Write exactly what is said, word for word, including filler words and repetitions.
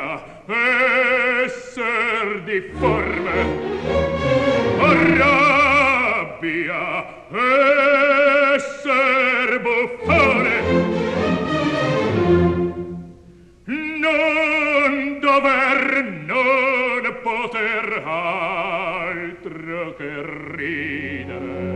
esser difforme, o rabbia, esser buffone, non dover, non poter altro che ridere.